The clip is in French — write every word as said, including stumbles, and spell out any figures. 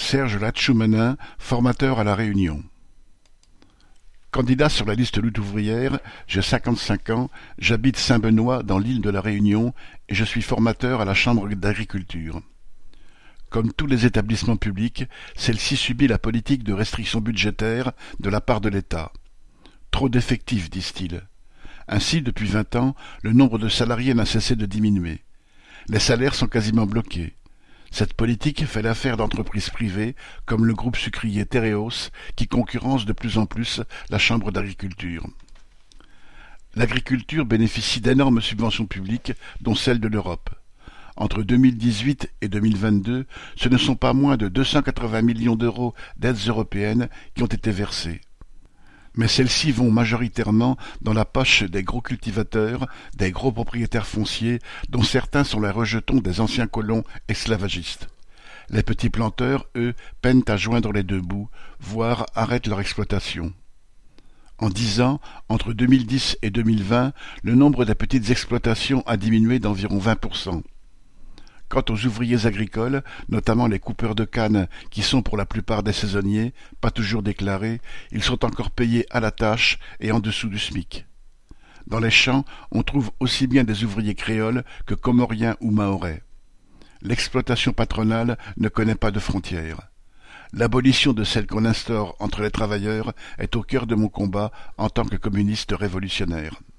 Serge Latchoumenin, formateur à La Réunion. Candidat sur la liste lutte ouvrière, j'ai cinquante-cinq ans, j'habite Saint-Benoît dans l'île de La Réunion et je suis formateur à la Chambre d'agriculture. Comme tous les établissements publics, celle-ci subit la politique de restriction budgétaire de la part de l'État. Trop d'effectifs, disent-ils. Ainsi, depuis vingt ans, le nombre de salariés n'a cessé de diminuer. Les salaires sont quasiment bloqués. Cette politique fait l'affaire d'entreprises privées comme le groupe sucrier Tereos qui concurrence de plus en plus la Chambre d'agriculture. L'agriculture bénéficie d'énormes subventions publiques, dont celles de l'Europe. Entre deux mille dix-huit et deux mille vingt-deux, ce ne sont pas moins de deux cent quatre-vingts millions d'euros d'aides européennes qui ont été versées. Mais celles-ci vont majoritairement dans la poche des gros cultivateurs, des gros propriétaires fonciers, dont certains sont les rejetons des anciens colons esclavagistes. Les petits planteurs, eux, peinent à joindre les deux bouts, voire arrêtent leur exploitation. En dix ans, entre deux mille dix et deux mille vingt, le nombre des petites exploitations a diminué d'environ vingt pour cent. Quant aux ouvriers agricoles, notamment les coupeurs de canne, qui sont pour la plupart des saisonniers, pas toujours déclarés, ils sont encore payés à la tâche et en dessous du SMIC. Dans les champs, on trouve aussi bien des ouvriers créoles que comoriens ou mahorais. L'exploitation patronale ne connaît pas de frontières. L'abolition de celle qu'on instaure entre les travailleurs est au cœur de mon combat en tant que communiste révolutionnaire.